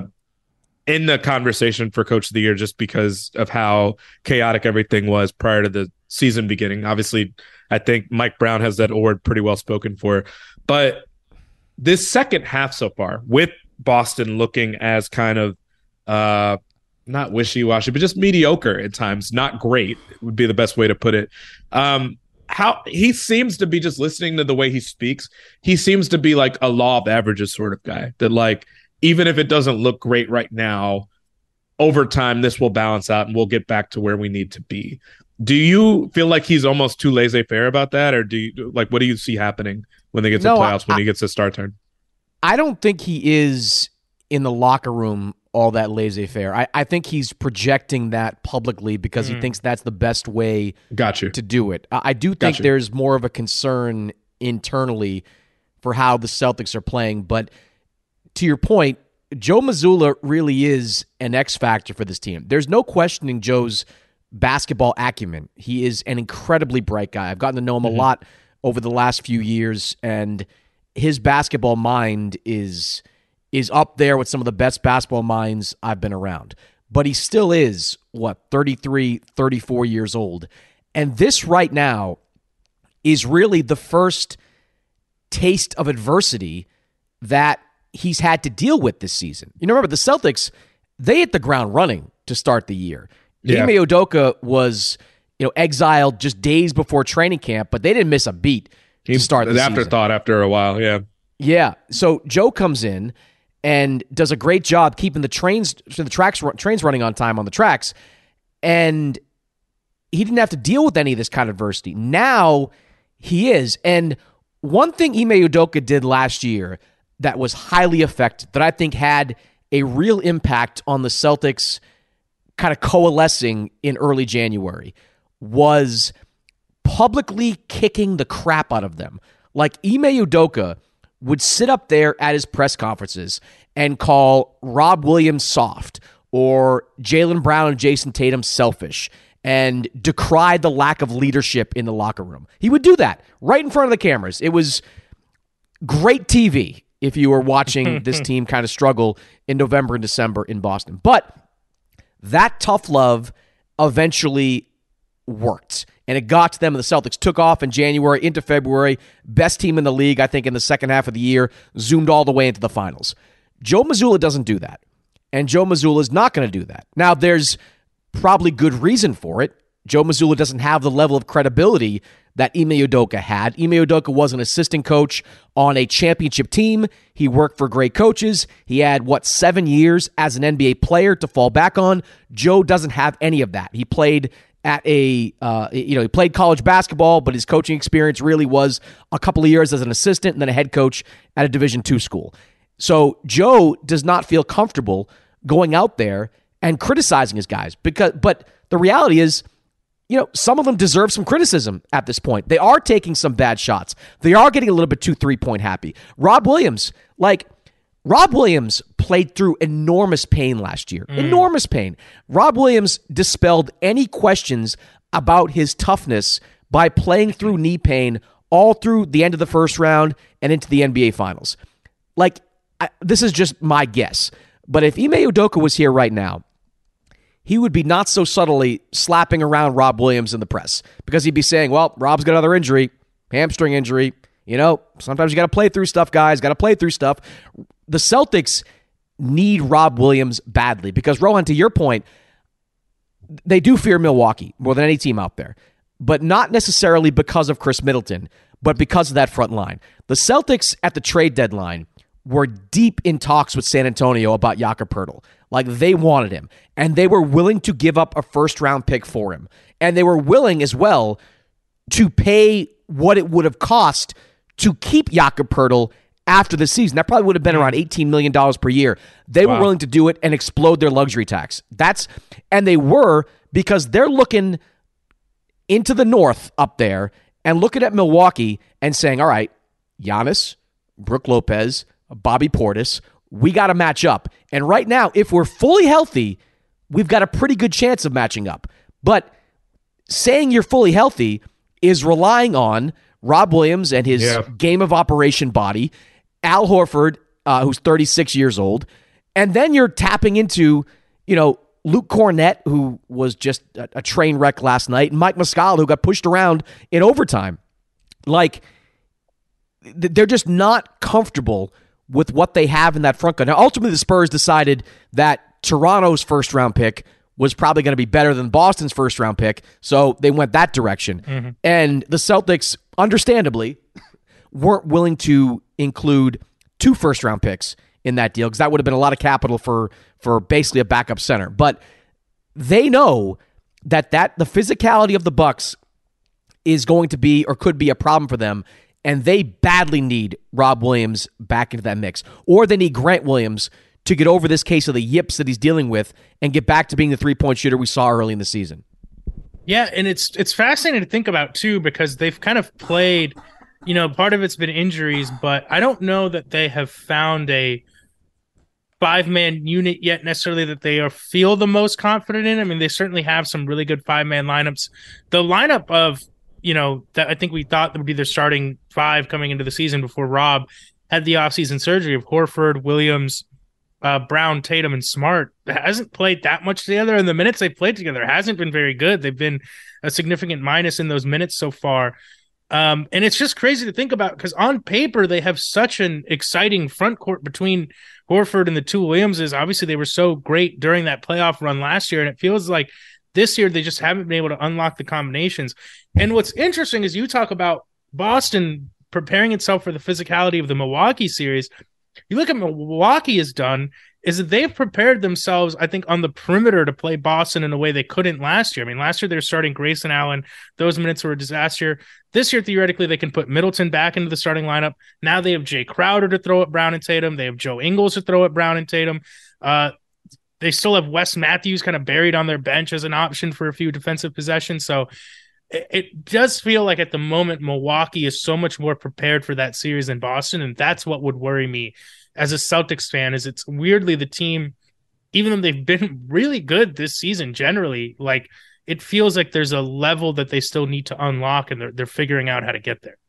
S5: in the conversation for Coach of the Year just because of how chaotic everything was prior to the season beginning. Obviously, I think Mike Brown has that award pretty well spoken for. But this second half so far, with Boston looking as kind of uh, not wishy-washy, but just mediocre at times, not great would be the best way to put it. Um, how he seems to be, just listening to the way he speaks, he seems to be like a law of averages sort of guy that, like, even if it doesn't look great right now, over time, this will balance out and we'll get back to where we need to be. Do you feel like he's almost too laissez-faire about that? Or do you, like, what do you see happening when they get to
S9: no,
S5: playoffs,
S9: I,
S5: when he gets a star turn?
S9: I don't think he is in the locker room all that laissez-faire. I, I think he's projecting that publicly because mm. he thinks that's the best way
S5: Got you.
S9: to do it. I, I do think there's more of a concern internally for how the Celtics are playing, but to your point, Joe Mazzulla really is an X factor for this team. There's no questioning Joe's basketball acumen. He is an incredibly bright guy. I've gotten to know him mm-hmm. a lot over the last few years, and his basketball mind is is up there with some of the best basketball minds I've been around. But he still is, what, thirty-three, thirty-four years old. And this right now is really the first taste of adversity that he's had to deal with this season. You know, remember, the Celtics, they hit the ground running to start the year. Yeah. Ime Udoka was, you know, exiled just days before training camp, but they didn't miss a beat to he, start the
S5: afterthought
S9: season.
S5: After a while, yeah.
S9: Yeah. So Joe comes in and does a great job keeping the trains, the tracks, trains running on time on the tracks, and he didn't have to deal with any of this kind of adversity. Now he is. And one thing Ime Udoka did last year that was highly effective, that I think had a real impact on the Celtics kind of coalescing in early January, was publicly kicking the crap out of them. Like, Ime Udoka would sit up there at his press conferences and call Rob Williams soft, or Jaylen Brown and Jason Tatum selfish, and decry the lack of leadership in the locker room. He would do that right in front of the cameras. It was great T V if you were watching this team kind of struggle in November and December in Boston. But that tough love eventually worked, and it got to them, and the Celtics took off in January into February. Best team in the league, I think, in the second half of the year, zoomed all the way into the finals. Joe Mazzulla doesn't do that, and Joe Mazzulla is not going to do that. Now, there's probably good reason for it. Joe Mazzulla doesn't have the level of credibility that Ime Udoka had. Ime Udoka was an assistant coach on a championship team. He worked for great coaches. He had, what, seven years as an N B A player to fall back on. Joe doesn't have any of that. He played at a, uh, you know, he played college basketball, but his coaching experience really was a couple of years as an assistant and then a head coach at a Division two school. So Joe does not feel comfortable going out there and criticizing his guys because, but the reality is, you know, some of them deserve some criticism at this point. They are taking some bad shots. They are getting a little bit too three-point happy. Rob Williams, like, Rob Williams played through enormous pain last year. Mm. Enormous pain. Rob Williams dispelled any questions about his toughness by playing through knee pain all through the end of the first round and into the N B A Finals. Like, I, this is just my guess. But if Ime Udoka was here right now, he would be not so subtly slapping around Rob Williams in the press because he'd be saying, well, Rob's got another injury, hamstring injury. You know, sometimes you got to play through stuff, guys. Got to play through stuff. The Celtics need Rob Williams badly because, Rohan, to your point, they do fear Milwaukee more than any team out there, but not necessarily because of Chris Middleton, but because of that front line. The Celtics at the trade deadline were deep in talks with San Antonio about Jakob Poeltl. Like, they wanted him, and they were willing to give up a first-round pick for him. And they were willing as well to pay what it would have cost to keep Jakob Poeltl after the season. That probably would have been around eighteen million dollars per year. They wow. were willing to do it and explode their luxury tax. That's and they were because they're looking into the north up there and looking at Milwaukee and saying, all right, Giannis, Brook Lopez, Bobby Portis, we got to match up. And right now, if we're fully healthy, we've got a pretty good chance of matching up. But saying you're fully healthy is relying on Rob Williams and his yeah. game of operation body, Al Horford, uh, who's thirty-six years old, and then you're tapping into, you know, Luke Cornett, who was just a, a train wreck last night, and Mike Muscala, who got pushed around in overtime. Like, they're just not comfortable with what they have in that front court. Now, ultimately, the Spurs decided that Toronto's first-round pick was probably going to be better than Boston's first-round pick, so they went that direction. Mm-hmm. And the Celtics, understandably, weren't willing to include two first-round picks in that deal because that would have been a lot of capital for, for basically a backup center. But they know that, that the physicality of the Bucks is going to be or could be a problem for them, and they badly need Rob Williams back into that mix. Or they need Grant Williams to get over this case of the yips that he's dealing with and get back to being the three-point shooter we saw early in the season.
S11: Yeah, and it's it's fascinating to think about, too, because they've kind of played, you know, part of it's been injuries, but I don't know that they have found a five-man unit yet necessarily that they are, feel the most confident in. I mean, they certainly have some really good five-man lineups. The lineup of, you know, that I think we thought that would be their starting five coming into the season before Rob had the offseason surgery of Horford, Williams, uh, Brown, Tatum, and Smart hasn't played that much together. And the minutes they've played together hasn't been very good. They've been a significant minus in those minutes so far. Um, and it's just crazy to think about because on paper, they have such an exciting front court between Horford and the two Williamses. Obviously, they were so great during that playoff run last year. And it feels like this year, they just haven't been able to unlock the combinations. And what's interesting is you talk about Boston preparing itself for the physicality of the Milwaukee series. You look at what Milwaukee has done is that they've prepared themselves, I think, on the perimeter to play Boston in a way they couldn't last year. I mean, last year they were starting Grayson Allen. Those minutes were a disaster. This year, theoretically, they can put Middleton back into the starting lineup. Now they have Jay Crowder to throw at Brown and Tatum. They have Joe Ingles to throw at Brown and Tatum. Uh, they still have Wes Matthews kind of buried on their bench as an option for a few defensive possessions. So it, it does feel like at the moment, Milwaukee is so much more prepared for that series than Boston. And that's what would worry me as a Celtics fan, is it's weirdly the team, even though they've been really good this season generally, like it feels like there's a level that they still need to unlock, and they're they're figuring out how to get there.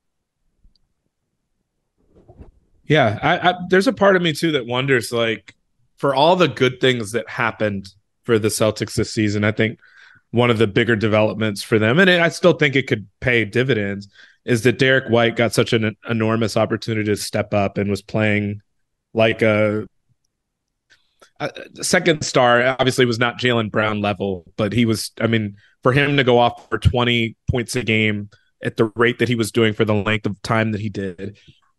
S5: Yeah, I, I, there's a part of me too that wonders, like, for all the good things that happened for the Celtics this season, I think one of the bigger developments for them, and I still think it could pay dividends, is that Derek White got such an enormous opportunity to step up and was playing like a, a second star. Obviously was not Jaylen Brown level, but he was, I mean, for him to go off for twenty points a game at the rate that he was doing for the length of time that he did,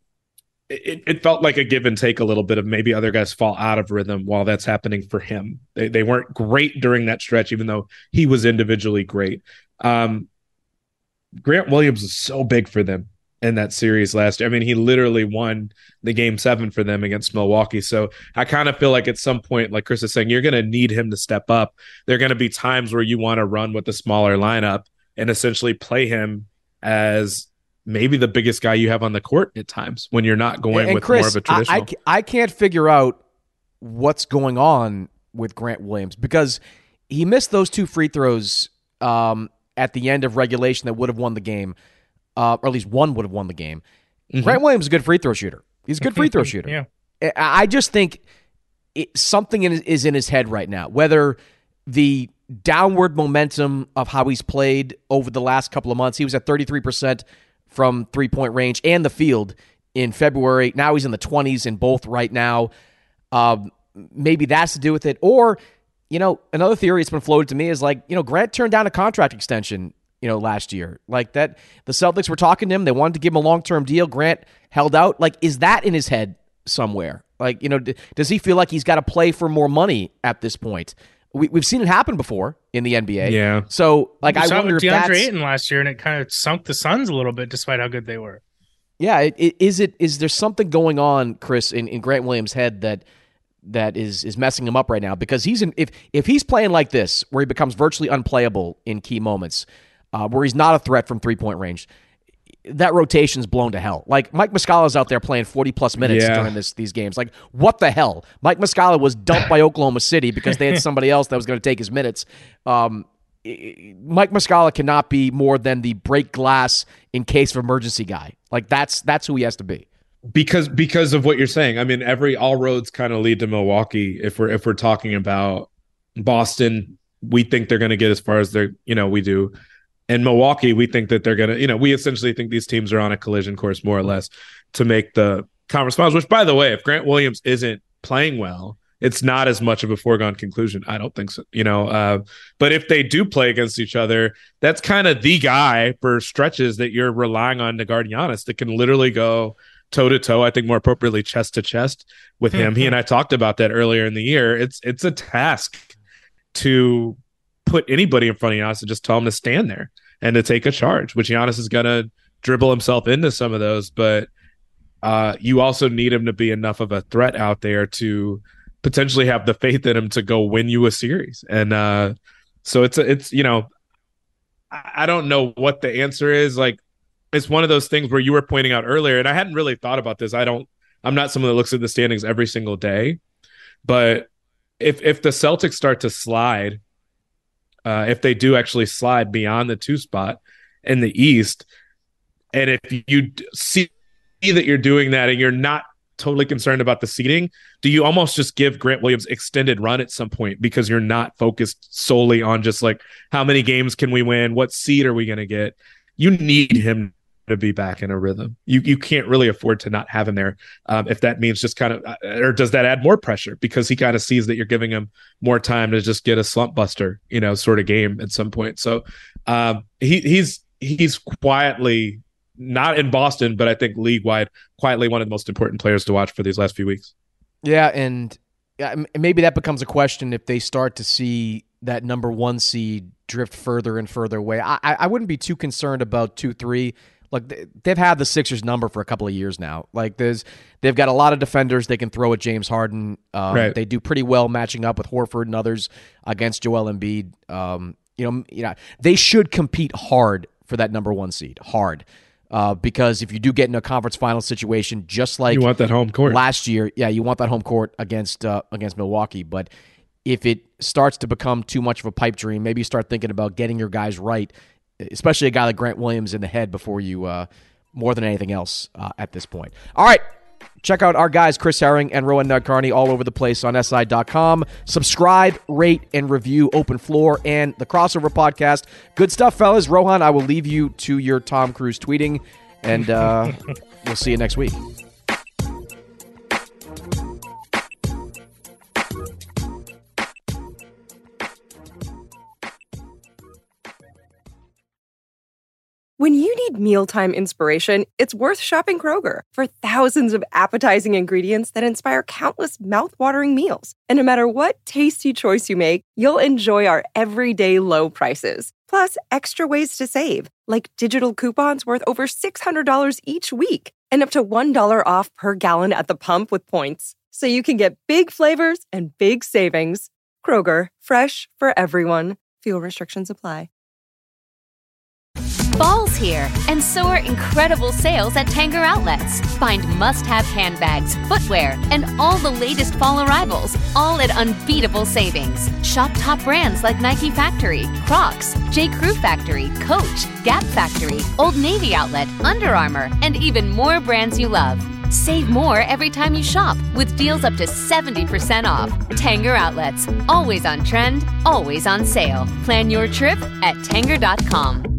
S5: it, it felt like a give and take a little bit of maybe other guys fall out of rhythm while that's happening for him. They they weren't great during that stretch, even though he was individually great. Um, Grant Williams is so big for them in that series last year. I mean, he literally won the game seven for them against Milwaukee. So I kind of feel like at some point, like Chris is saying, you're going to need him to step up. There are going to be times where you want to run with a smaller lineup and essentially play him as maybe the biggest guy you have on the court at times when you're not going
S9: and
S5: with
S9: Chris,
S5: more of a traditional.
S9: I, I, I can't figure out what's going on with Grant Williams because he missed those two free throws um, at the end of regulation that would have won the game, uh, or at least one would have won the game. Mm-hmm. Grant Williams is a good free throw shooter. He's a good free throw shooter.
S11: Yeah.
S9: I just think it, something in, is in his head right now, whether the downward momentum of how he's played over the last couple of months. He was at thirty-three percent from three-point range and the field in February. Now he's in the twenties in both right now. Um, maybe that's to do with it. Or, you know, another theory that's been floated to me is like, you know, Grant turned down a contract extension, you know, last year. Like that, the Celtics were talking to him. They wanted to give him a long-term deal. Grant held out. Like, is that in his head somewhere? Like, you know, d- does he feel like he's got to play for more money at this point? We, we've seen it happen before in the N B A.
S5: Yeah.
S9: So, like,
S11: we
S9: I
S11: saw
S9: wonder
S11: it with
S9: if
S11: DeAndre
S9: that's...
S11: Ayton last year, and it kind of sunk the Suns a little bit, despite how good they were.
S9: Yeah. It, it, is it? Is there something going on, Chris, in, in Grant Williams' head that that is is messing him up right now? Because he's in, if if he's playing like this, where he becomes virtually unplayable in key moments, uh, where he's not a threat from three point range, that rotation's blown to hell. Like, Mike Muscala's out there playing forty-plus minutes
S5: Yeah.
S9: during this these games. Like, what the hell? Mike Muscala was dumped by Oklahoma City because they had somebody else that was going to take his minutes. Um, Mike Muscala cannot be more than the break glass in case of emergency guy. Like, that's that's who he has to be.
S5: because because of what you're saying. I mean, every all roads kind of lead to Milwaukee. If we're if we're talking about Boston, we think they're going to get as far as they're, you know, we do. And Milwaukee, we think that they're going to, you know, we essentially think these teams are on a collision course more or less to make the conference finals, which, by the way, if Grant Williams isn't playing well, it's not as much of a foregone conclusion. I don't think so, you know. Uh, but if they do play against each other, that's kind of the guy for stretches that you're relying on to guard Giannis that can literally go toe to toe. I think more appropriately chest to chest with him. He and I talked about that earlier in the year. It's it's a task to put anybody in front of Giannis and just tell him to stand there and to take a charge, which Giannis is going to dribble himself into some of those. But uh, you also need him to be enough of a threat out there to potentially have the faith in him to go win you a series. And uh, so it's, a, it's, you know, I, I don't know what the answer is. Like, it's one of those things where you were pointing out earlier, and I hadn't really thought about this. I don't, I'm not someone that looks at the standings every single day, but if, if the Celtics start to slide, Uh, if they do actually slide beyond the two spot in the East, and if you see that you're doing that and you're not totally concerned about the seeding, do you almost just give Grant Williams extended run at some point because you're not focused solely on just like how many games can we win, what seed are we going to get? You need him to be back in a rhythm. You you can't really afford to not have him there. Um, if that means just kind of, or does that add more pressure because he kind of sees that you're giving him more time to just get a slump buster, you know, sort of game at some point. So um, he he's he's quietly not in Boston, but I think league wide, quietly one of the most important players to watch for these last few weeks.
S9: Yeah, and yeah, maybe that becomes a question if they start to see that number one seed drift further and further away. I I wouldn't be too concerned about two three. Look, they've had the Sixers number for a couple of years now. Like, there's, they've got a lot of defenders they can throw at James Harden. Um,
S5: right.
S9: They do pretty well matching up with Horford and others against Joel Embiid. Um, you know, you know, they should compete hard for that number one seed, hard, uh, because if you do get in a conference final situation, just like
S5: you want that home court
S9: last year, yeah, you want that home court against uh, against Milwaukee. But if it starts to become too much of a pipe dream, maybe you start thinking about getting your guys right, especially a guy like Grant Williams in the head before you, uh, more than anything else uh, at this point. All right, check out our guys, Chris Herring and Rowan Nadkarni, all over the place on S I dot com. Subscribe, rate, and review Open Floor and the Crossover Podcast. Good stuff, fellas. Rohan, I will leave you to your Tom Cruise tweeting, and uh, we'll see you next week.
S2: When you need mealtime inspiration, it's worth shopping Kroger for thousands of appetizing ingredients that inspire countless mouthwatering meals. And no matter what tasty choice you make, you'll enjoy our everyday low prices. Plus, extra ways to save, like digital coupons worth over six hundred dollars each week and up to one dollar off per gallon at the pump with points. So you can get big flavors and big savings. Kroger, fresh for everyone. Fuel restrictions apply.
S4: Fall's here, and so are incredible sales at Tanger Outlets. Find must-have handbags, footwear, and all the latest fall arrivals, all at unbeatable savings. Shop top brands like Nike Factory, Crocs, J. Crew Factory, Coach, Gap Factory, Old Navy Outlet, Under Armour, and even more brands you love. Save more every time you shop with deals up to seventy percent off. Tanger Outlets, always on trend, always on sale. Plan your trip at Tanger dot com.